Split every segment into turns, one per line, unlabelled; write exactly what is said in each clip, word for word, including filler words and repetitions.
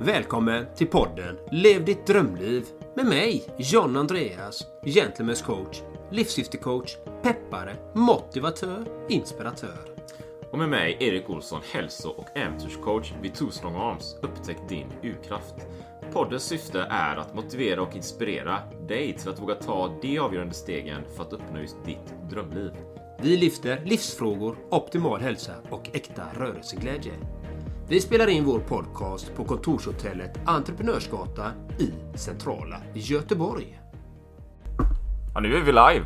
Välkommen till podden Lev ditt drömliv med mig, John Andreas, Gentlemen's coach, livssyftecoach, peppare, motivatör, inspiratör.
Och med mig, Erik Olsson, hälso- och äventyrscoach vid Two Strong Arms, upptäck din urkraft. Poddens syfte är att motivera och inspirera dig till att våga ta de avgörande stegen för att uppnå just ditt drömliv.
Vi lyfter livsfrågor, optimal hälsa och äkta rörelseglädje. Vi spelar in vår podcast på kontorshotellet Entreprenörsgatan i centrala Göteborg.
Ja, nu är vi live.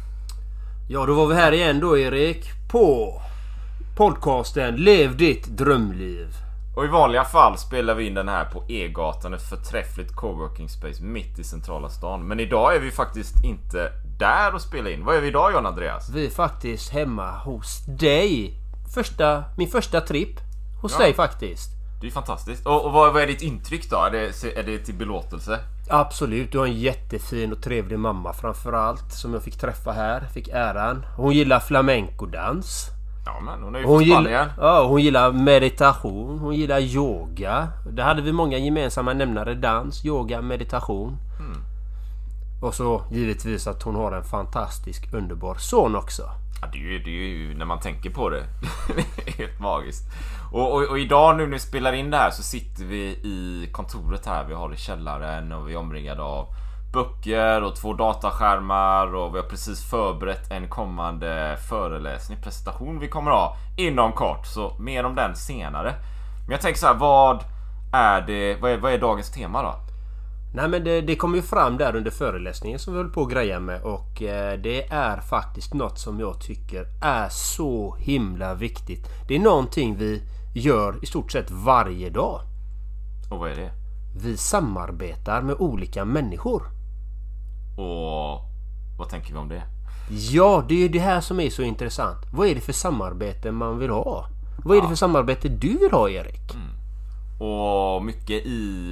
Ja, då var vi här igen då, Erik, på podcasten Lev ditt drömliv.
Och i vanliga fall spelar vi in den här på E-gatan, ett förträffligt coworking space mitt i centrala stan. Men idag är vi faktiskt inte där och spelar in. Vad är vi idag, John Andreas?
Vi är faktiskt hemma hos dig. Första, min första tripp hos
Ja.
dig faktiskt.
Det är fantastiskt. Och, och vad, vad är ditt intryck då? Är det, är det till belåtelse?
Absolut, du har en jättefin och trevlig mamma framförallt som jag fick träffa här, fick äran. Hon gillar flamenco-dans.
Ja, men hon är ju
Hon
från Spanien.
gillar, ja, hon gillar meditation, hon gillar yoga. Där hade vi många gemensamma nämnare: dans, yoga, meditation.
Mm.
Och så givetvis att hon har en fantastisk, underbar son också.
Ja, det är ju, det är ju när man tänker på det. Det är helt magiskt. Och, och, och idag nu när vi spelar in det här så sitter vi i kontoret här. Vi har i källaren och vi är omringade av böcker och två dataskärmar. Och vi har precis förberett en kommande föreläsning, presentation vi kommer ha inom kort. Så mer om den senare. Men jag tänker så här, vad är det, vad är, vad är dagens tema då?
Nej, men det, det kom ju fram där under föreläsningen som vi höll på att greja med. Och eh, det är faktiskt något som jag tycker är så himla viktigt. Det är någonting vi gör i stort sett varje dag.
Och vad är det?
Vi samarbetar med olika människor.
Och vad tänker vi om det?
Ja, det är ju det här som är så intressant. Vad är det för samarbete man vill ha? Vad är det för samarbete du vill ha, Erik?
Mm. Och mycket i...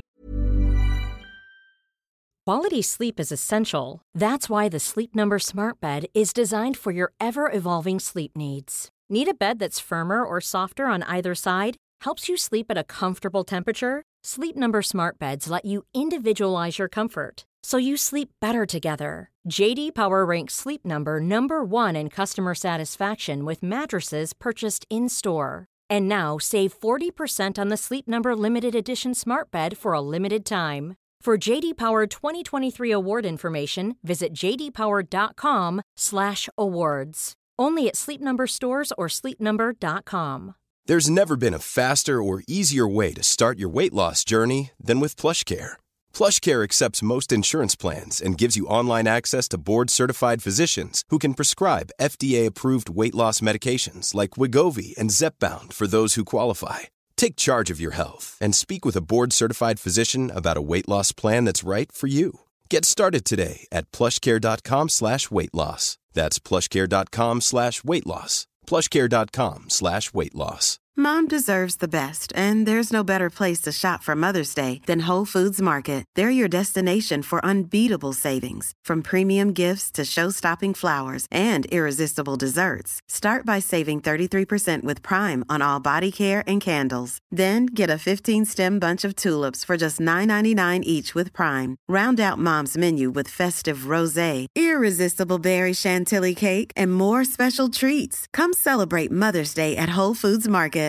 Quality sleep is essential. That's why the Sleep Number Smart Bed is designed for your ever-evolving sleep needs. Need a bed that's firmer or softer on either side? Helps you sleep at a comfortable temperature? Sleep Number Smart Beds let you individualize your comfort, so you sleep better together. J D Power ranks Sleep Number number one in customer satisfaction with mattresses purchased in-store. And now, save forty percent on the Sleep Number Limited Edition Smart Bed for a limited time. For J D Power twenty twenty-three award information, visit j d power dot com slash awards. Only at Sleep Number stores or sleep number dot com.
There's never been a faster or easier way to start your weight loss journey than with PlushCare. PlushCare accepts most insurance plans and gives you online access to board-certified physicians who can prescribe F D A-approved weight loss medications like Wegovy and Zepbound for those who qualify. Take charge of your health and speak with a board-certified physician about a weight loss plan that's right for you. Get started today at plushcare.com slash weight loss. That's plushcare.com slash weight loss. plushcare.com slash weight loss.
Mom deserves the best, and there's no better place to shop for Mother's Day than Whole Foods Market. They're your destination for unbeatable savings, from premium gifts to show-stopping flowers and irresistible desserts. Start by saving thirty-three percent with Prime on all body care and candles. Then get a fifteen-stem bunch of tulips for just nine ninety-nine each with Prime. Round out Mom's menu with festive rosé, irresistible berry chantilly cake, and more special treats. Come celebrate Mother's Day at Whole Foods Market.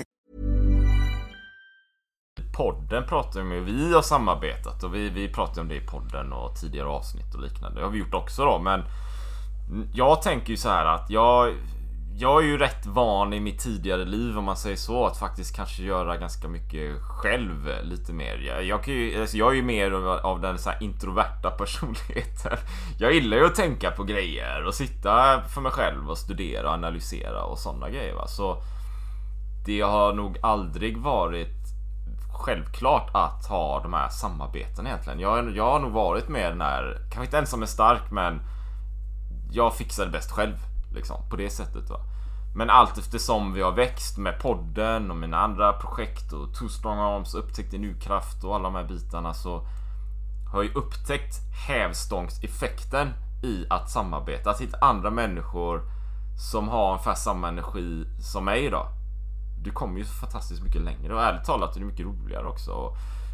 Podden pratar vi med, vi har samarbetat och vi, vi pratar om det i podden och tidigare avsnitt och liknande. Det har vi gjort också då, men jag tänker ju så här att jag, jag är ju rätt van i mitt tidigare liv, om man säger så, att faktiskt kanske göra ganska mycket själv lite mer. Jag, jag, kan ju, alltså jag är ju mer av, av den så här introverta personligheten. Jag gillar ju att tänka på grejer och sitta för mig själv och studera och analysera och sådana grejer, va? Så det har nog aldrig varit självklart att ha de här samarbeten egentligen. Jag, jag har nog varit med den här, kanske inte ensam är stark, men jag fixar det bäst själv liksom, på det sättet, va. Men allt eftersom vi har växt med podden och mina andra projekt och Two Strong Arms, upptäckt din urkraft och alla de här bitarna, så har jag upptäckt hävstångseffekten i att samarbeta, att hitta andra människor som har ungefär samma energi som mig då. Du kommer ju fantastiskt mycket längre, och ärligt talat är det mycket roligare också. Och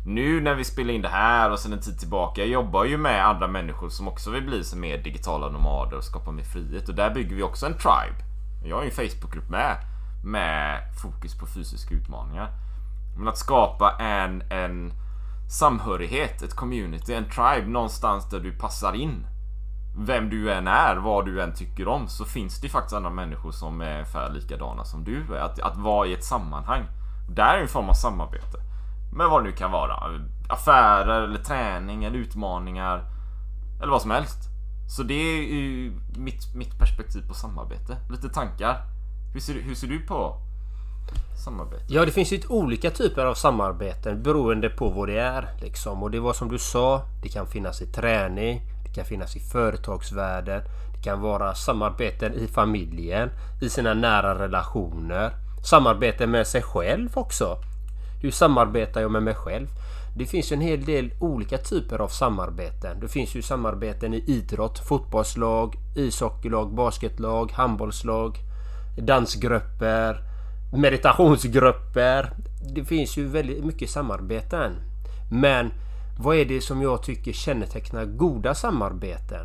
nu när vi spelar in det här och sen en tid tillbaka, jag jobbar ju med andra människor som också vill bli så mer digitala nomader och skapa mer frihet. Och där bygger vi också en tribe. Jag har ju en Facebookgrupp med med fokus på fysiska utmaningar. Men att skapa en, en samhörighet, ett community, en tribe någonstans där du passar in. Vem du än är, vad du än tycker om, så finns det faktiskt andra människor som är ungefär likadana som du är. Att, att vara i ett sammanhang. Där är en form av samarbete. Men vad det nu kan vara. Affärer, eller träning, eller utmaningar. Eller vad som helst. Så det är ju mitt, mitt perspektiv på samarbete. Lite tankar. Hur ser, hur ser du på samarbete?
Ja, det finns ju olika typer av samarbeten beroende på vad det är. Liksom. Och det var som du sa, det kan finnas i träning. Det kan finnas i företagsvärlden. Det kan vara samarbeten i familjen. I sina nära relationer. Samarbete med sig själv också. Hur samarbetar jag med mig själv? Det finns ju en hel del olika typer av samarbeten. Det finns ju samarbeten i idrott, fotbollslag, ishockeylag, basketlag, handbollslag, dansgrupper, meditationsgrupper. Det finns ju väldigt mycket samarbeten. Men vad är det som jag tycker kännetecknar goda samarbeten?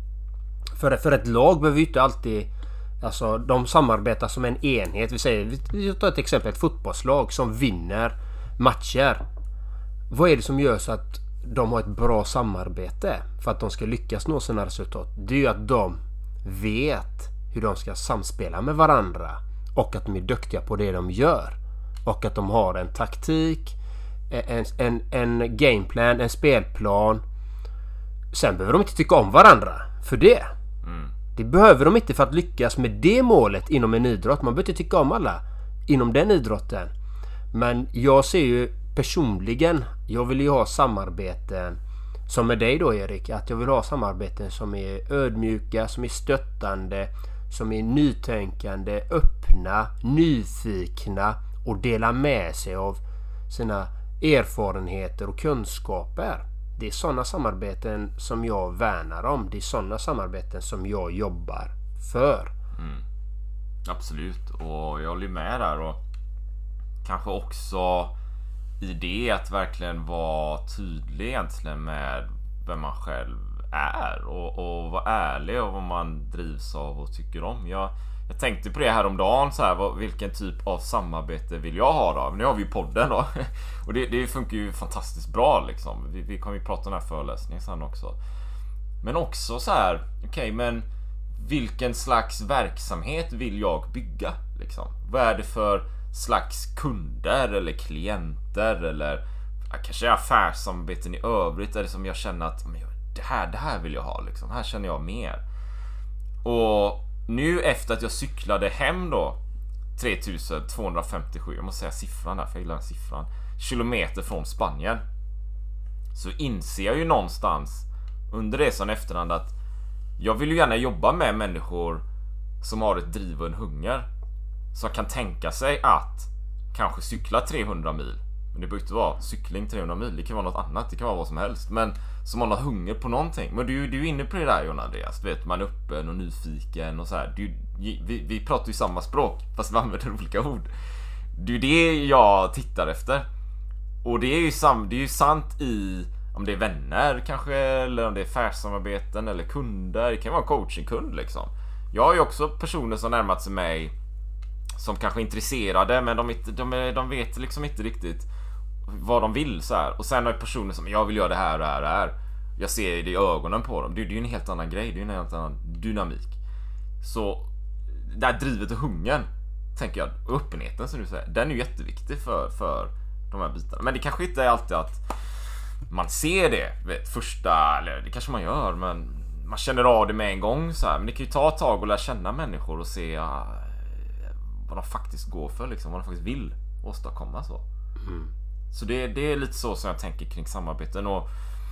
För, för ett lag behöver ju inte alltid... Alltså de samarbetar som en enhet. Vi säger, vi tar ett exempel, ett fotbollslag som vinner matcher. Vad är det som gör så att de har ett bra samarbete för att de ska lyckas nå sina resultat? Det är ju att de vet hur de ska samspela med varandra och att de är duktiga på det de gör. Och att de har en taktik, en, en, en gameplan, en spelplan. Sen behöver de inte tycka om varandra för det. Mm. Det behöver de inte för att lyckas med det målet inom en idrott. Man behöver inte tycka om alla inom den idrotten. Men jag ser ju personligen, jag vill ju ha samarbeten som med dig då Erik, att jag vill ha samarbeten som är ödmjuka, som är stöttande, som är nytänkande, öppna, nyfikna och dela med sig av sina erfarenheter och kunskaper. Det är sådana samarbeten som jag värnar om. Det är sådana samarbeten som jag jobbar för.
Mm. Absolut, och jag håller med där. Och kanske också i det att verkligen vara tydlig egentligen med vem man själv är. Och, och vara ärlig och vad man drivs av och tycker om. Jag, jag tänkte på det här om dagen så här, vad, vilken typ av samarbete vill jag ha då? Nu har vi ju podden då. Och det, det funkar ju fantastiskt bra liksom. Vi, vi kommer ju prata om den här föreläsningen sen också. Men också så här, okej, okay, men vilken slags verksamhet vill jag bygga liksom? Vad är det för slags kunder eller klienter eller kanske affärssamarbeten i övrigt är det som jag känner att men, det här det här vill jag ha liksom. Här känner jag mer. Och nu efter att jag cyklade hem då tre tusen tvåhundrafemtiosju, jag måste säga siffran där för jag gillar den siffran, kilometer från Spanien, så inser jag ju någonstans under resan efterhand att jag vill ju gärna jobba med människor som har ett driv och en hunger, som kan tänka sig att kanske cykla trehundra mil. Men det behöver inte vara cykling trehundra mil, det kan vara något annat, det kan vara vad som helst, men som har något hunger på någonting. Men du, du är inne på det där, John Andreas, du vet, man är öppen och nyfiken och så här. Du, vi, vi pratar ju samma språk fast vi använder olika ord. Det är det jag tittar efter. Och det är ju, sam, det är ju sant i om det är vänner kanske, eller om det är affärssamarbeten eller kunder. Det kan vara en coachingkund liksom. Jag har ju också personer som närmat sig mig som kanske är intresserade, men de, de, de vet liksom inte riktigt vad de vill så här. Och sen har jag personer som jag vill göra det här och det här och det här. Jag ser det i ögonen på dem. Det, det är ju en helt annan grej. Det är en helt annan dynamik. Så det här drivet och hungern, tänker jag, och öppenheten som du säger, den är ju jätteviktig för, för de här bitarna. Men det kanske inte är alltid att man ser det vet, första, eller det kanske man gör, men man känner av det med en gång så här. Men det kan ju ta ett tag att lära känna människor och se ja, vad de faktiskt går för liksom, vad de faktiskt vill åstadkomma så. Mm. Så det, det är lite så som jag tänker kring samarbeten och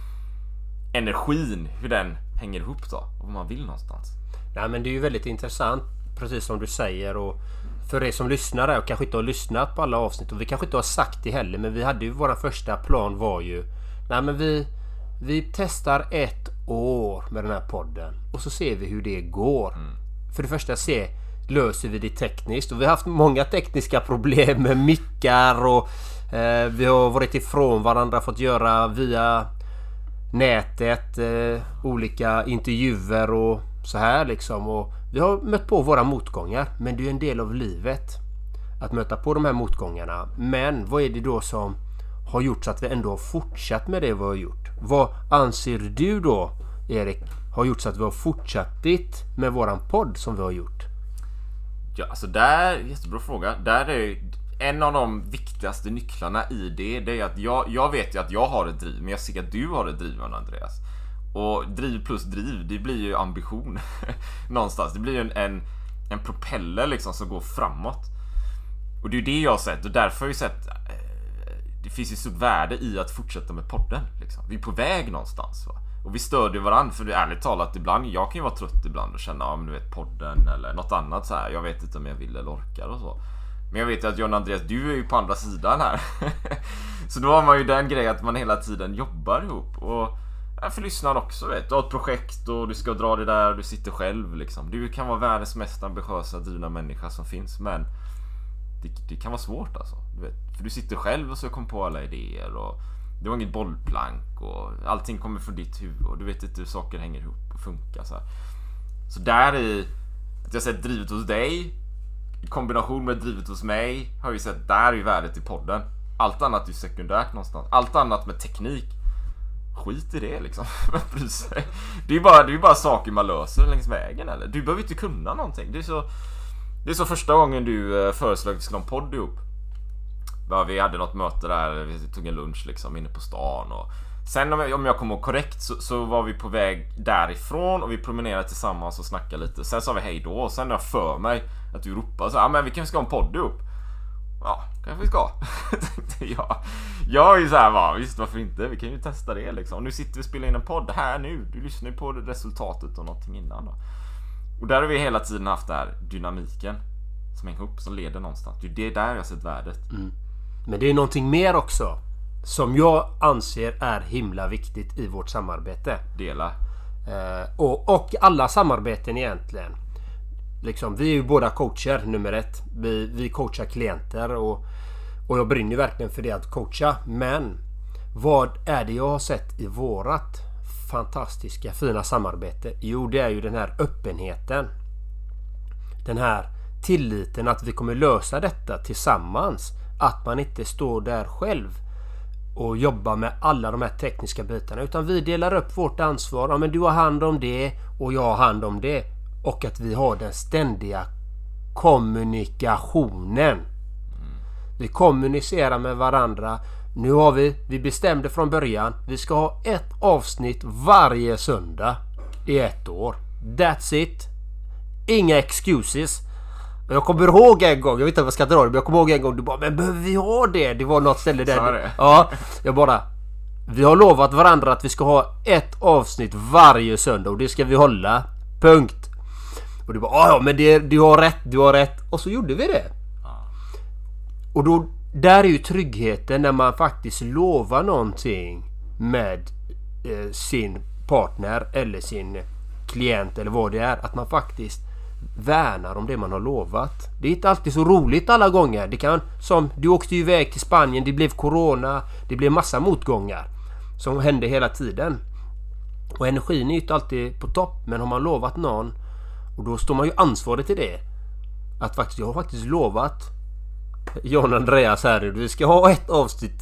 energin, hur den hänger ihop då och vad man vill någonstans.
Nej, men det är ju väldigt intressant, precis som du säger, och för er som lyssnar där och kanske inte har lyssnat på alla avsnitt, och vi kanske inte har sagt det heller, men vi hade ju, vår första plan var ju, nej men vi vi testar ett år med den här podden och så ser vi hur det går. Mm. För det första se löser vi det tekniskt. Och vi har haft många tekniska problem med mickar och eh, vi har varit ifrån varandra, fått göra via nätet eh, olika intervjuer och så här liksom. Och vi har mött på våra motgångar, men det är ju en del av livet att möta på de här motgångarna. Men vad är det då som har gjort så att vi ändå har fortsatt med det vi har gjort? Vad anser du då, Erik, har gjort så att vi har fortsatt med våran podd som vi har gjort?
Ja, alltså där, jättebra fråga. Där är en av de viktigaste nycklarna i det, det är att jag, jag vet ju att jag har ett driv, men jag ser att du har ett driv, Andreas. Och driv plus driv, det blir ju ambition någonstans. Det blir ju en, en, en propeller liksom som går framåt. Och det är ju det jag har sett, och därför har jag sett det finns ju stort värde i att fortsätta med podden liksom. Vi är på väg någonstans, va? Och vi stödjer varandra, för det är ärligt talat ibland, jag kan ju vara trött ibland och känna, ja men du vet, podden eller något annat så här. Jag vet inte om jag vill eller orkar och så. Men jag vet ju att John Andreas, du är ju på andra sidan här. Så då har man ju den grejen att man hela tiden jobbar ihop. Och ja, för lyssnaren också, vet du har ett projekt och du ska dra det där och du sitter själv liksom. Du kan vara världens mest ambitiösa drivna människa som finns, men det, det kan vara svårt alltså, du vet. För du sitter själv och så kommer på alla idéer och du har inget bollplank och allting kommer från ditt huvud och du vet inte hur saker hänger ihop och funkar så här. Så där i att jag sett drivet hos dig i kombination med drivet hos mig, har vi sett där är ju värdet i podden. Allt annat är ju sekundärt någonstans. Allt annat med teknik, skit i det liksom. Det är bara, det är bara saker man löser längs vägen, eller? Du behöver inte kunna någonting. Det är så, det är så första gången du föreslog att vi skulle ha en podd ihop. Vi hade något möte där, vi tog en lunch liksom inne på stan. Och sen om jag, om jag kommer korrekt så, så var vi på väg därifrån och vi promenerade tillsammans och snackade lite. Sen sa vi hej då och sen jag för mig att du ropade så, ja men vi kanske ska ha en podd ihop. Ja, kanske vi ska. Tänkte jag. Jag är ju så här, va, visst varför inte? Vi kan ju testa det liksom. Nu sitter vi och spelar in en podd här nu. Du lyssnar ju på resultatet och någonting innan då. Och där har vi hela tiden haft den här dynamiken som hänger ihop, som leder någonstans. Det är det där jag har sett värdet.
Mm. Men det är någonting mer också som jag anser är himla viktigt i vårt samarbete.
Dela.
Eh, och, och alla samarbeten egentligen. Liksom, vi är ju båda coacher nummer ett. Vi, vi coachar klienter och, och jag brinner verkligen för det att coacha. Men vad är det jag har sett i vårat fantastiska fina samarbete? Jo, det är ju den här öppenheten. Den här tilliten att vi kommer lösa detta tillsammans. Att man inte står där själv och jobbar med alla de här tekniska bitarna, utan vi delar upp vårt ansvar. Ja, men du har hand om det och jag har hand om det. Och att vi har den ständiga kommunikationen. Vi kommunicerar med varandra. Nu har vi, vi bestämde från början, vi ska ha ett avsnitt varje söndag i ett år. That's it. Inga excuses. Jag kommer ihåg en gång, jag vet inte vad jag ska dra det, men jag kommer ihåg en gång du bara, men behöver vi ha det? Det var något ställe där.
Det.
Ja, jag bara, vi har lovat varandra att vi ska ha ett avsnitt varje söndag och det ska vi hålla. Punkt. Och du bara, ja men det, du har rätt, du har rätt. Och så gjorde vi det. Och då, där är ju tryggheten när man faktiskt lovar någonting med eh, sin partner eller sin klient eller vad det är, att man faktiskt värnar om det man har lovat. Det är inte alltid så roligt alla gånger. Det kan, som du åkte ju iväg till Spanien, det blev corona, det blev massa motgångar som hände hela tiden. Och energin är ju inte alltid på topp, men har man lovat någon, och då står man ju ansvarig till det. Att faktiskt, jag har faktiskt lovat John Andreas här, vi ska ha ett avsnitt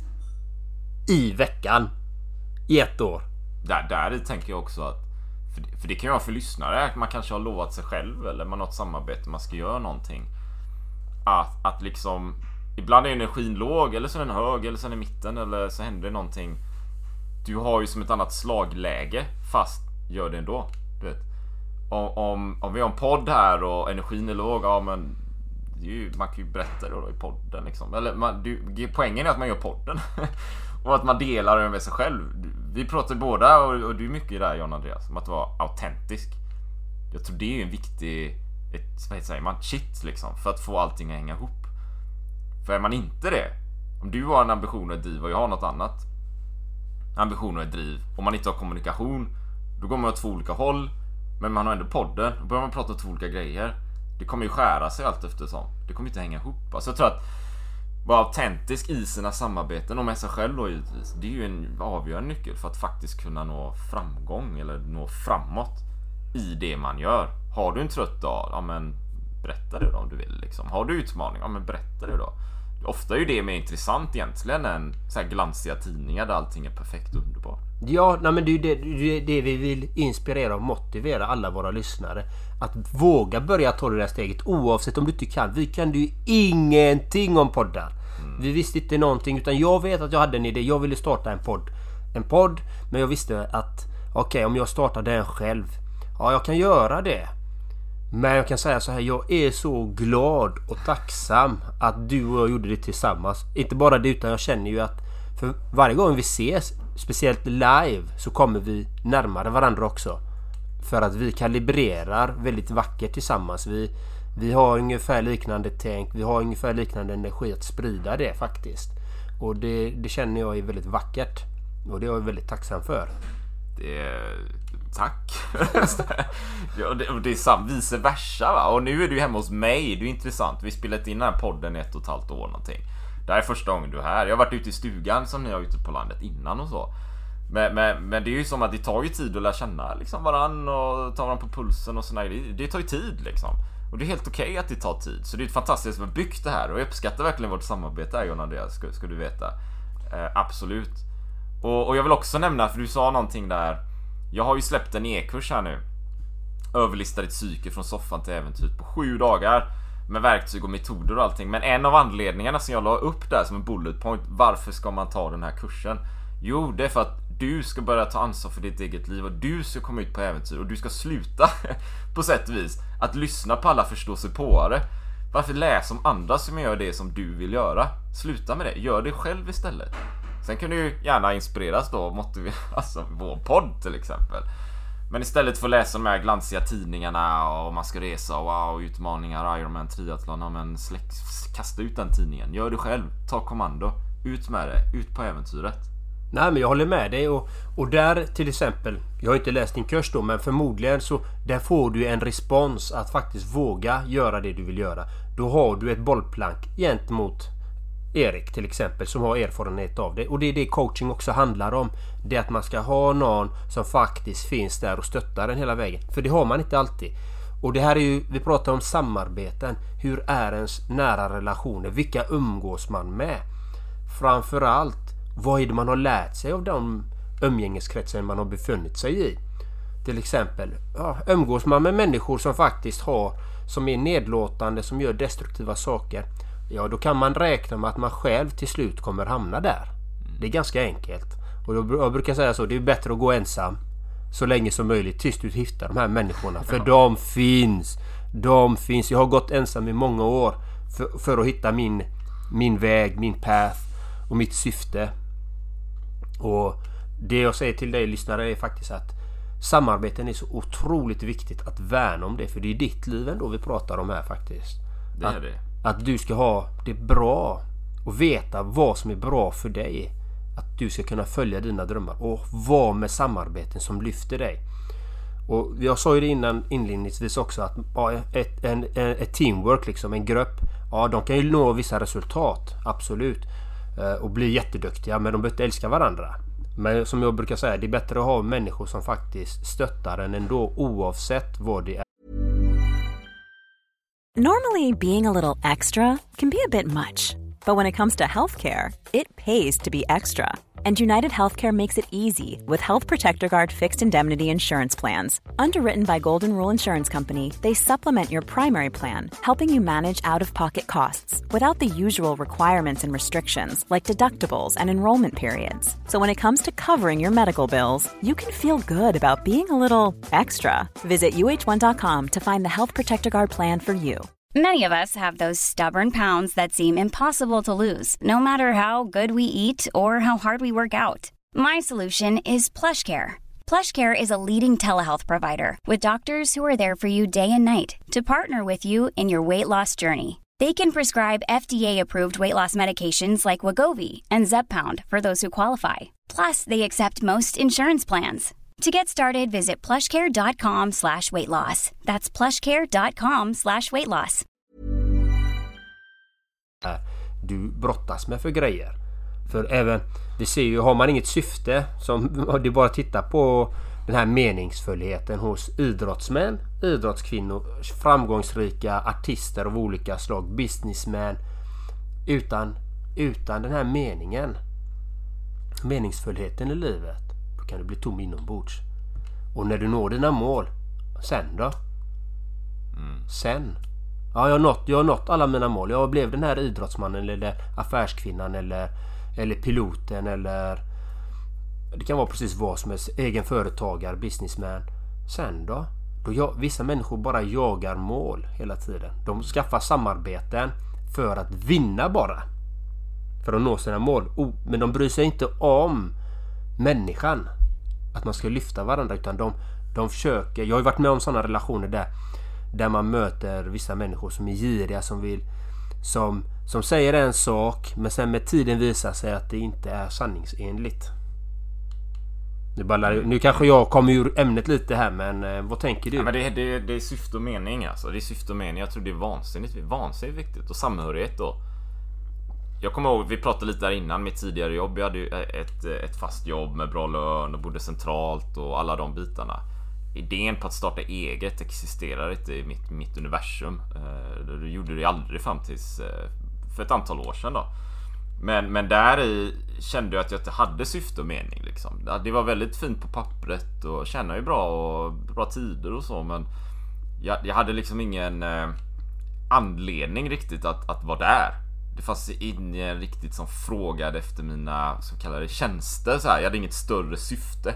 i veckan i ett år.
Där, där tänker jag också att För det, för det kan ju vara för lyssnare. Man kanske har lovat sig själv eller man har ett samarbete, man ska göra någonting. Att, att liksom ibland är energin låg eller så är den hög eller så är den i mitten eller så händer det någonting. Du har ju som ett annat slagläge fast gör det ändå. Du vet. Om, om, om vi har en podd här och energin är låg, ja men det är ju, man kan ju berätta det då i podden liksom. Eller man, du, poängen är att man gör podden. Och att man delar det med sig själv. Vi pratar båda och, och du är mycket där, John Andreas, om att vara autentisk. Jag tror det är en viktig ett, vad säger man, shit liksom, för att få allting att hänga ihop. För är man inte det, om du har en ambition och ett driv och jag har något annat ambition och ett driv, om man inte har kommunikation, då går man åt två olika håll. Men man har ändå podden, då börjar man prata om två olika grejer. Det kommer ju skära sig allt eftersom. Det kommer inte hänga ihop. Alltså jag tror att vara autentisk i sina samarbeten och med sig själv då givetvis. Det är ju en avgörande nyckel för att faktiskt kunna nå framgång eller nå framåt i det man gör. Har du en trött dag, ja men berätta det då om du vill liksom. Har du utmaning, ja men berätta det då. Ofta är ju det mer intressant egentligen än så här glansiga tidningar där allting är perfekt och underbart.
Ja, nej men det är ju det, det, det vi vill inspirera och motivera alla våra lyssnare. Att våga börja ta det där steget oavsett om du inte kan. Vi kan ju ingenting om poddar. Mm. Vi visste inte någonting utan jag vet att jag hade en idé. Jag ville starta en podd. En podd, men jag visste att okej, okay, om jag startar den själv, ja jag kan göra det. Men jag kan säga så här, jag är så glad och tacksam att du och jag gjorde det tillsammans. Inte bara det utan jag känner ju att för varje gång vi ses, speciellt live, så kommer vi närmare varandra också. För att vi kalibrerar väldigt vackert tillsammans. Vi, vi har ungefär liknande tänk, vi har ungefär liknande energi att sprida det faktiskt. Och det, det känner jag är väldigt vackert. Och det är jag väldigt tacksam för.
Det är... Tack. Ja, det, det är sam, vice versa va? Och nu är du hemma hos mig. Det är intressant. Vi spelat in den här podden i ett och ett halvt år någonting. Det här är första gången du är här. Jag har varit ute i stugan som ni har ute på landet innan och så. Men, men, men det är ju som att det tar ju tid att lära känna liksom varann och ta varandra på pulsen och sådär. Det, det tar ju tid liksom. Och det är helt okej okay att det tar tid. Så det är ett fantastiskt att vi har byggt det här. Och jag uppskattar verkligen vårt samarbete här, John Andreas, ska, ska du veta. Eh, absolut. Och, och jag vill också nämna, för du sa någonting där. Jag har ju släppt en e-kurs här nu. Överlistar ditt psyke från soffan till äventyret på sju dagar. Med verktyg och metoder och allting. Men en av anledningarna som jag la upp där som en bullet point. Varför ska man ta den här kursen? Jo, det är för att du ska börja ta ansvar för ditt eget liv. Och du ska komma ut på äventyr. Och du ska sluta på sätt och vis att lyssna på alla förståsigpåare. Varför läsa om andra som gör det som du vill göra? Sluta med det. Gör det själv istället. Sen kan du ju gärna inspireras då måste vi, alltså vår podd till exempel. Men istället för att läsa de här glansiga tidningarna och man ska resa och wow, utmaningar, Ironman, triathlon, men släck, kasta ut den tidningen. Gör det själv, ta kommando, ut med det, ut på äventyret.
Nej men jag håller med dig och, och där till exempel, jag har inte läst din kurs då men förmodligen så där får du en respons att faktiskt våga göra det du vill göra. Då har du ett bollplank gentemot Erik till exempel som har erfarenhet av det. Och det är det coaching också handlar om. Det är att man ska ha någon som faktiskt finns där och stöttar den hela vägen. För det har man inte alltid. Och det här är ju, vi pratar om samarbeten. Hur är ens nära relationer? Vilka umgås man med? Framförallt, vad är det man har lärt sig av de umgängeskretsar man har befunnit sig i? Till exempel, ja, umgås man med människor som faktiskt har, som är nedlåtande, som gör destruktiva saker. Ja, då kan man räkna med att man själv till slut kommer hamna där. Det är ganska enkelt. Och jag brukar säga så, det är bättre att gå ensam så länge som möjligt tills du hittar de här människorna. För de finns. De finns. Jag har gått ensam i många år för, för att hitta min, min väg, min path och mitt syfte. Och det jag säger till dig lyssnare är faktiskt att samarbeten är så otroligt viktigt att värna om det. För det är ditt liv ändå vi pratar om här faktiskt.
Det är det.
Att du ska ha det bra och veta vad som är bra för dig. Att du ska kunna följa dina drömmar och vara med samarbeten som lyfter dig. Och jag sa ju det innan inledningsvis också att ja, ett, en, ett teamwork, liksom en grupp, ja de kan ju nå vissa resultat, absolut. Och bli jätteduktiga, men de behöver inte älska varandra. Men som jag brukar säga, det är bättre att ha människor som faktiskt stöttar en ändå oavsett vad det är.
Normally, being a little extra can be a bit much. But when it comes to healthcare, it pays to be extra. And United Healthcare makes it easy with Health Protector Guard fixed indemnity insurance plans. Underwritten by Golden Rule Insurance Company, they supplement your primary plan, helping you manage out-of-pocket costs without the usual requirements and restrictions like deductibles and enrollment periods. So when it comes to covering your medical bills, you can feel good about being a little extra. Visit U H one dot com to find the Health Protector Guard plan for you.
Many of us have those stubborn pounds that seem impossible to lose, no matter how good we eat or how hard we work out. My solution is PlushCare. PlushCare is a leading telehealth provider with doctors who are there for you day and night to partner with you in your weight loss journey. They can prescribe F D A-approved weight loss medications like Wegovy and Zepbound for those who qualify. Plus, they accept most insurance plans. To get started, visit plushcare.com slash weight loss. That's plushcare.com slash weight loss.
Du brottas med för grejer. För även, vi ser ju, har man inget syfte, som det bara tittar på den här meningsfullheten hos idrottsmän, idrottskvinnor, framgångsrika artister av olika slag, businessmän, utan, utan den här meningen, meningsfullheten i livet, då kan du bli tom inombords. Och när du når dina mål, sen då? Mm. Sen? Ja, jag har, nått, jag har nått alla mina mål. Jag blev den här idrottsmannen eller affärskvinnan eller, eller piloten eller det kan vara precis vad som är egen företagare, businessman. Sen då? då jag, vissa människor bara jagar mål hela tiden. De skaffar samarbeten för att vinna bara. För att nå sina mål. Oh, men de bryr sig inte om människan. Att man ska lyfta varandra, utan de, de försöker. Jag har ju varit med om sådana relationer där där man möter vissa människor som är giriga, som vill som, som säger en sak men sen med tiden visar sig att det inte är sanningsenligt. Nu, bara, nu kanske jag kommer ur ämnet lite här, men eh, vad tänker du?
Ja, men det, det, det är syfte och mening alltså. Det är syfte och mening. Jag tror det är vansinnigt, vansinnigt viktigt. Och samhörighet då. Jag kommer ihåg, vi pratade lite där innan mitt tidigare jobb. Jag hade ju ett, ett fast jobb med bra lön och bodde centralt och alla de bitarna. Idén på att starta eget existerar inte i mitt, mitt universum. Det gjorde det aldrig fram tills för ett antal år sedan då. Men, men där i kände jag att jag inte hade syfte och mening liksom. Det var väldigt fint på pappret och tjänade ju bra och bra tider och så, men jag, jag hade liksom ingen eh, anledning riktigt att, att vara där. Det fanns ingen riktigt som frågade efter mina, så kallade tjänster så här. Jag hade inget större syfte.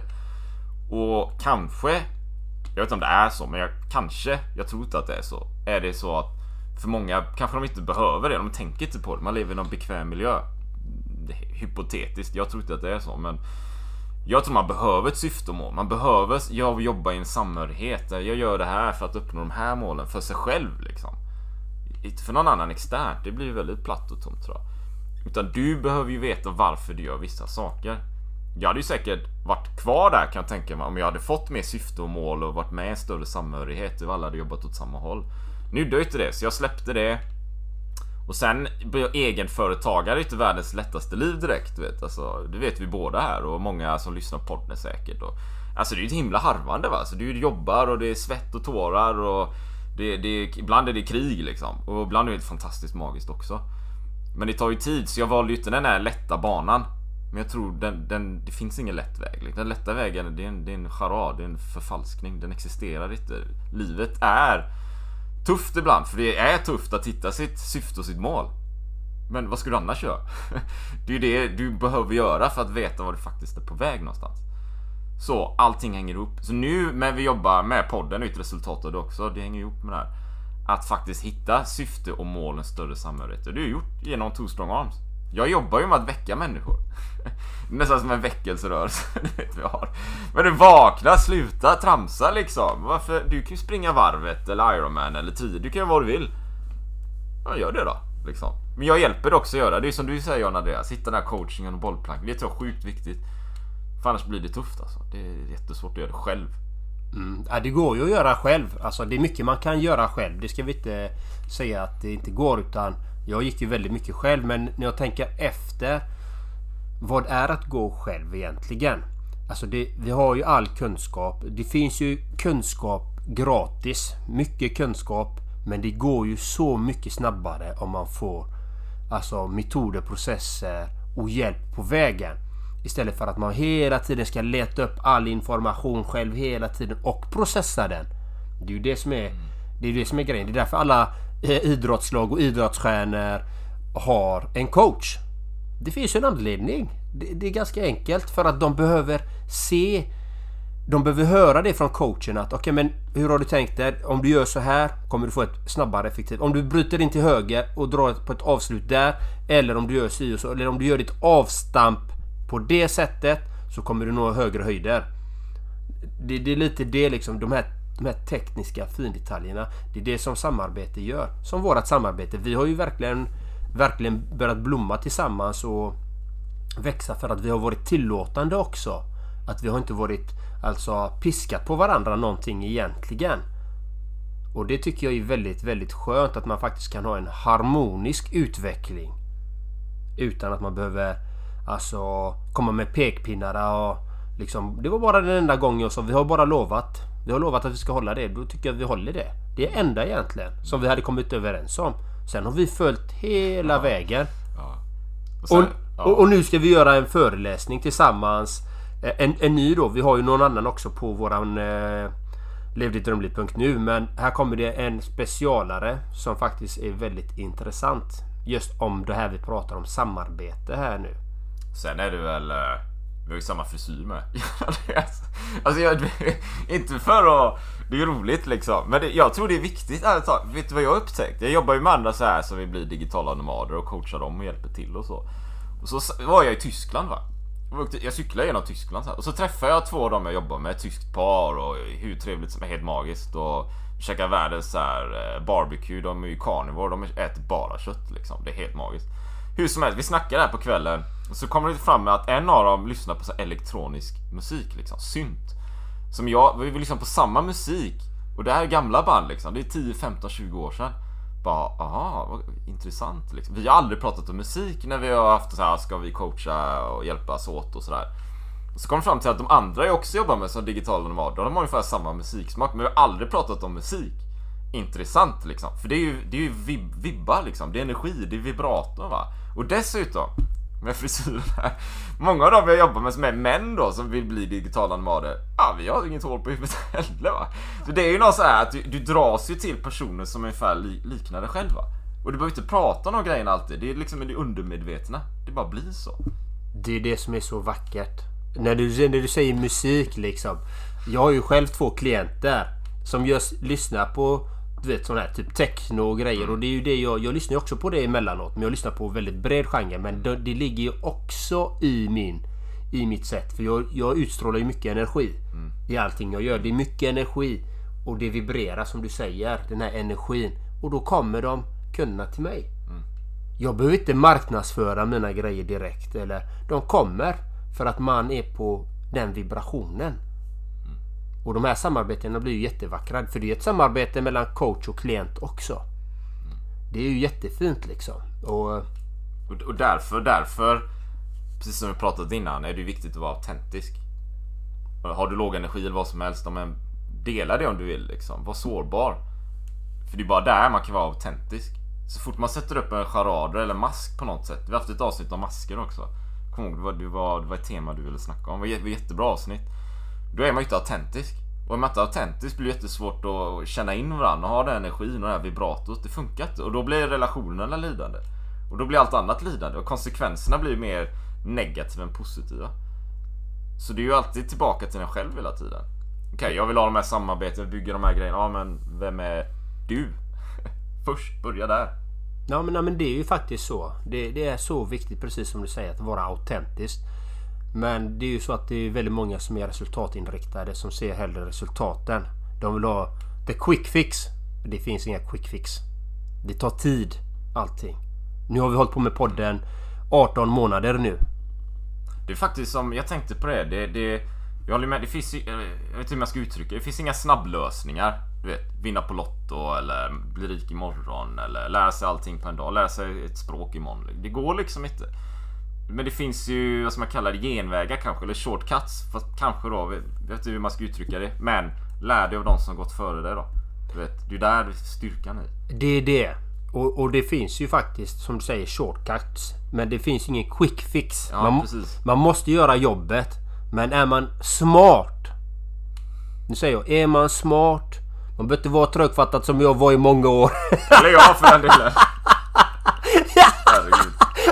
Och kanske, jag vet inte om det är så, men jag, kanske, jag tror inte att det är så. Är det så att för många kanske de inte behöver det, de tänker inte på det. Man lever i någon bekväm miljö. Hypotetiskt, jag tror inte att det är så, men jag tror man behöver ett syfte och mål. Man behöver, jag jobbar i en samhörighet. Jag gör det här för att uppnå de här målen för sig själv liksom. Inte för någon annan externt. Det blir väldigt platt och tomt tror jag. Utan du behöver ju veta varför du gör vissa saker. Jag hade ju säkert varit kvar där, kan jag tänka mig, om jag hade fått mer syfte och mål och varit med i en större samhörighet och alla hade jobbat åt samma håll. Nu dör inte det, så jag släppte det. Och sen blir jag egenföretagare, inte världens lättaste liv direkt, du vet. Alltså, det vet vi båda här och många som lyssnar på podden säkert. Och, alltså det är ju ett himla harvande va. Alltså, du jobbar och det är svett och tårar och det, det, ibland är det krig liksom. Och ibland är det fantastiskt magiskt också. Men det tar ju tid, så jag valde ju inte den här lätta banan. Men jag tror den, den, det finns ingen lätt väg. Den lätta vägen, det är en, det är en charad, det är en förfalskning. Den existerar inte. Livet är tufft ibland, för det är tufft att hitta sitt syfte och sitt mål. Men vad ska du annars göra? Det är ju det du behöver göra för att veta vad du faktiskt är på väg någonstans. Så allting hänger ihop. Så nu när vi jobbar med podden och ett resultat av det också, det hänger ihop med det här. Att faktiskt hitta syfte och mål, en större samhörighet. Det har du gjort genom Two Strong Arms. Jag jobbar ju med att väcka människor. Nästan som en väckelserörelse. Det vet vi har. Men du vaknar, sluta tramsa liksom. Varför? Du kan ju springa varvet eller Ironman eller tio. Du kan göra vad du vill. Ja, gör det då liksom. Men jag hjälper dig också att göra. Det är som du säger, John Andreas. Hitta den här coachingen och bollplank. Det tror jag är sjukt viktigt. För annars blir det tufft alltså. Det är jättesvårt att göra det själv.
Mm. Ja, det går ju att göra själv. Alltså det är mycket man kan göra själv. Det ska vi inte säga att det inte går, utan jag gick ju väldigt mycket själv. Men när jag tänker efter, vad är att gå själv egentligen? Alltså det, vi har ju all kunskap. Det finns ju kunskap gratis. Mycket kunskap. Men det går ju så mycket snabbare om man får alltså metoder, processer och hjälp på vägen. Istället för att man hela tiden ska leta upp all information själv hela tiden och processa den. Det är ju det som är, det är, det som är grejen. Det är därför alla idrottslag och idrottsstjärnor har en coach. Det finns ju en anledning. Det, det är ganska enkelt, för att de behöver se, de behöver höra det från coachen att okej, okay, men hur har du tänkt dig? Om du gör så här kommer du få ett snabbare effektivt. Om du bryter in till höger och drar på ett avslut där, eller om du gör så och så, eller om du gör ditt avstamp på det sättet, så kommer du nå högre höjder. Det, det är lite det liksom, de här, de här tekniska findetaljerna. Det är det som samarbete gör. Som vårat samarbete. Vi har ju verkligen verkligen börjat blomma tillsammans och växa för att vi har varit tillåtande också Att vi har inte varit alltså piskat på varandra någonting egentligen. Och det tycker jag är väldigt, väldigt skönt att man faktiskt kan ha en harmonisk utveckling. Utan att man behöver alltså komma med pekpinnar och liksom, det var bara den enda gången jag sa, vi har bara lovat. Vi har lovat att vi ska hålla det. Då tycker jag att vi håller det. Det är enda egentligen som vi hade kommit överens om. Sen har vi följt hela ja. vägen. Ja. Och, sen, och, ja. och, och nu ska vi göra en föreläsning tillsammans. En, en ny då. Vi har ju någon annan också på våran eh, levdittrumligt punkt nu. Men här kommer det en specialare som faktiskt är väldigt intressant. Just om det här vi pratar om, samarbete här nu.
Sen är det väl... Vi har ju samma frisyr med. Alltså jag, inte för att... Det är roligt liksom. Men det, jag tror det är viktigt. Alltså, vet du vad jag har upptäckt? Jag jobbar ju med andra så här som vi blir digitala nomader och coachar dem och hjälper till och så. Och så var jag i Tyskland va. Jag cyklade genom Tyskland så här. Och så träffade jag två av dem jag jobbar med. Ett tyskt par och hur trevligt som är, helt magiskt. Och käkar världens så här barbecue. De är ju carnivore. De äter bara kött liksom. Det är helt magiskt. Hur som helst, vi snackar där på kvällen. Och så kommer det fram med att en av dem lyssnar på så här elektronisk musik liksom, synt. Som jag, vi lyssnar på samma musik. Och det här är gamla band liksom. Det är tio, femton, tjugo år sedan. Bara, aha, vad intressant liksom. Vi har aldrig pratat om musik när vi har haft så här, ska vi coacha och hjälpas åt och sådär. Och så kommer det fram till att de andra jag också jobbar med som digitala nomader, de har ungefär samma musiksmak. Men vi har aldrig pratat om musik. Intressant liksom. För det är ju, det är ju vib, vibbar liksom. Det är energi, det är vibrator va. Och dessutom med frisyren här. Många av dem jag jobbar med som är män då som vill bli digitala nomader. Ja, vi har inget hår på huvudet heller va. Så det är ju något så här att du, du dras ju till personer som är ungefär li, liknar dig själva. Och du behöver inte prata om de grejerna alltid. Det är liksom det undermedvetna. Det bara blir så.
Det är det som är så vackert. När du, när du säger musik liksom. Jag har ju själv två klienter som just lyssnar på du vet sån här typ techno och grejer mm. och det är ju det jag jag lyssnar ju också på det emellanåt, men jag lyssnar på väldigt bred genre, men det, det ligger ju också i min i mitt sätt, för jag, jag utstrålar ju mycket energi mm. i allting jag gör. Det är mycket energi och det vibrerar som du säger, den här energin, och då kommer de kunna till mig. Mm. Jag behöver inte marknadsföra mina grejer direkt, eller de kommer för att man är på den vibrationen. Och de här samarbetena blir ju jättevackra. För det är ett samarbete mellan coach och klient också. Det är ju jättefint liksom. Och,
och därför, därför precis som vi pratat innan, är det viktigt att vara autentisk. Har du låg energi eller vad som helst, men dela det om du vill liksom. Var sårbar. För det är bara där man kan vara autentisk. Så fort man sätter upp en charader eller mask på något sätt. Vi har haft ett avsnitt om masker också. Kom ihåg, det var, det var, det var ett tema du ville snacka om. Det var ett jättebra avsnitt. Då är man inte autentisk. Och om man inte är autentisk blir det jättesvårt att känna in varandra och ha den energin och det här vibratot. Det funkar inte. Och då blir relationerna lidande. Och då blir allt annat lidande. Och konsekvenserna blir mer negativa än positiva. Så det är ju alltid tillbaka till en själv hela tiden. Okej, okay, jag vill ha de här samarbeten, bygga de här grejerna. Ja, men vem är du? Först, börja där.
Ja, men, ja, men det är ju faktiskt så. Det, det är så viktigt, precis som du säger, att vara autentisk. Men det är ju så att det är väldigt många som är resultatinriktade, som ser hellre resultaten. De vill ha the quick fix. Det finns inga quick fix. Det tar tid, allting. Nu har vi hållit på med podden arton månader nu.
Det är faktiskt som, jag tänkte på det. Det, det jag håller med, det finns, jag vet inte hur man ska uttrycka. Det finns inga snabblösningar. Du vet, vinna på lotto eller bli rik imorgon eller lära sig allting på en dag. Lära sig ett språk imorgon. Det går liksom inte. Men det finns ju vad som man kallar genvägar kanske, eller shortcuts, fast kanske då, jag vet inte hur man ska uttrycka det, men lär dig av de som gått före dig då. Du vet, det är där styrkan är.
Det är det. Och, och det finns ju faktiskt, som du säger, shortcuts, men det finns ingen quick fix.
Ja,
man,
precis.
man måste göra jobbet, men är man smart, nu säger jag, är man smart, man behöver inte vara trögfattad som jag var i många år.
Eller jag för den delen. Herregud.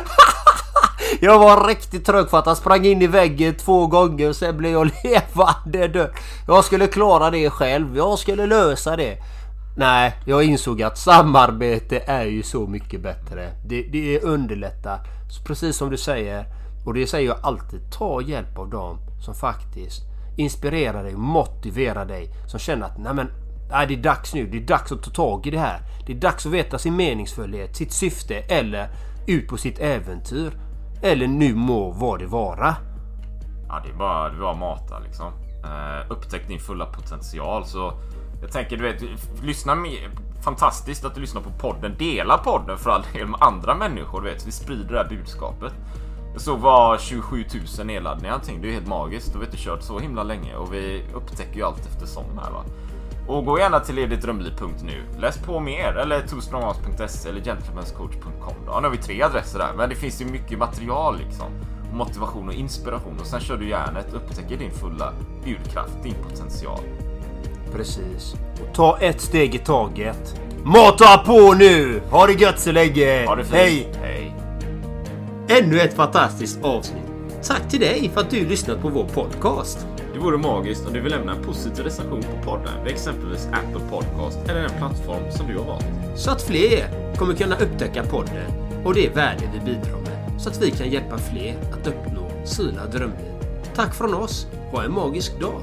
Jag var riktigt trögfattad, sprang in i väggen två gånger och sen blev jag levande död. Jag skulle klara det själv, jag skulle lösa det. Nej, jag insåg att samarbete är ju så mycket bättre. Det, det är underlättar, precis som du säger. Och det säger jag alltid, ta hjälp av dem som faktiskt inspirerar dig, motiverar dig, som känner att nej men, nej, det är dags nu, det är dags att ta tag i det här. Det är dags att veta sin meningsfullhet, sitt syfte, eller ut på sitt äventyr. Eller nu må vad det vara.
ja, det är bara, det är bara att mata liksom. Uh, upptäck din fulla potential. Så jag tänker, du vet, lyssna med, fantastiskt att du lyssnar på podden. Dela podden för all del med andra människor, du vet. Vi sprider det här budskapet. Så var tjugosju tusen nedladdningar någonting. Det är helt magiskt. Du vet, du kört så himla länge. Och vi upptäcker ju allt eftersom här, va. Och gå gärna till editdrömliv punkt nu. Läs på mer. Eller two strong arms punkt se eller gentlemanscoach punkt com. Ja, nu har vi tre adresser där. Men det finns ju mycket material liksom. Motivation och inspiration. Och sen kör du järnet. Upptäcker din fulla urkraft. Din potential.
Precis. Och ta ett steg i taget. Mata på nu! Ha det gött så länge!
Ha det fint.
Hej!
Hej!
Ännu ett fantastiskt avsnitt. Tack till dig för att du lyssnat på vår podcast.
Det vore magiskt om du vill lämna en positiv recension på podden vid exempelvis Apple Podcast eller den plattform som du har valt.
Så att fler kommer kunna upptäcka podden och det värde vi bidrar med. Så att vi kan hjälpa fler att uppnå sina drömliv. Tack från oss. Ha en magisk dag.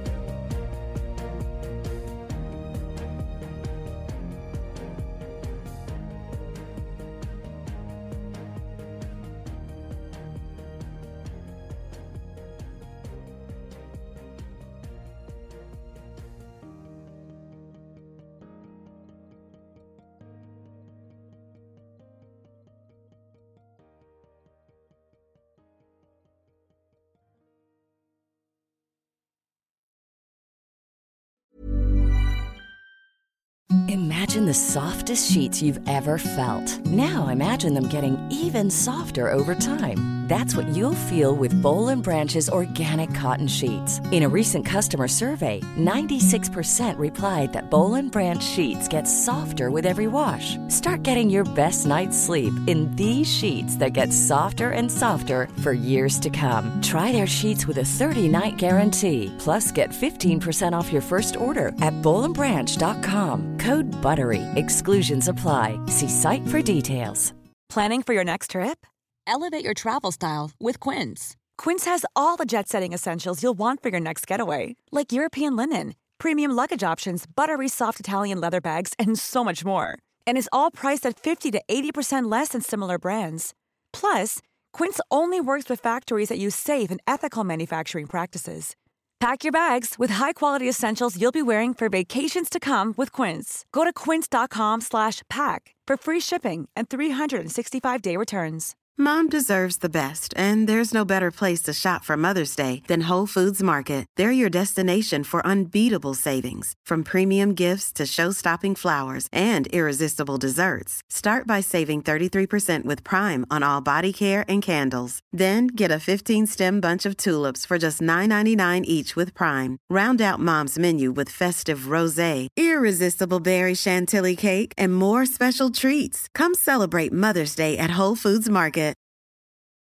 Imagine the softest sheets you've ever felt. Now imagine them getting even softer over time. That's what you'll feel with Boll and Branch's organic cotton sheets. In a recent customer survey, ninety-six percent replied that Boll and Branch sheets get softer with every wash. Start getting your best night's sleep in these sheets that get softer and softer for years to come. Try their sheets with a thirty-night guarantee. Plus, get fifteen percent off your first order at boll and branch dot com. Code BUTTERY. Exclusions apply. See site for details.
Planning for your next trip? Elevate your travel style with Quince. Quince has all the jet-setting essentials you'll want for your next getaway, like European linen, premium luggage options, buttery soft Italian leather bags, and so much more. And is all priced at fifty to eighty percent less than similar brands. Plus, Quince only works with factories that use safe and ethical manufacturing practices. Pack your bags with high-quality essentials you'll be wearing for vacations to come with Quince. Go to quince.com slash pack for free shipping and three sixty-five day returns.
Mom deserves the best, and there's no better place to shop for Mother's Day than Whole Foods Market. They're your destination for unbeatable savings, from premium gifts to show-stopping flowers and irresistible desserts. Start by saving thirty-three percent with Prime on all body care and candles. Then get a fifteen-stem bunch of tulips for just nine ninety-nine each with Prime. Round out Mom's menu with festive rosé, irresistible berry chantilly cake, and more special treats. Come celebrate Mother's Day at Whole Foods Market.